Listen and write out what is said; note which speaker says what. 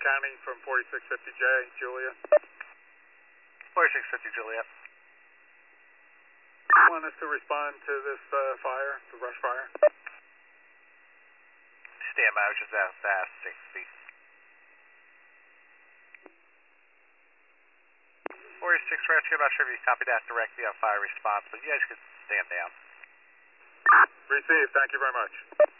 Speaker 1: County from 4650J, Juliet.
Speaker 2: 4650 Juliet.
Speaker 1: Want us to respond to this fire, the brush fire?
Speaker 2: Stand by, which is out fast, 60. 46 Rescue, I'm not sure if you copied that directly on fire response, but you guys can stand down.
Speaker 1: Received, thank you very much.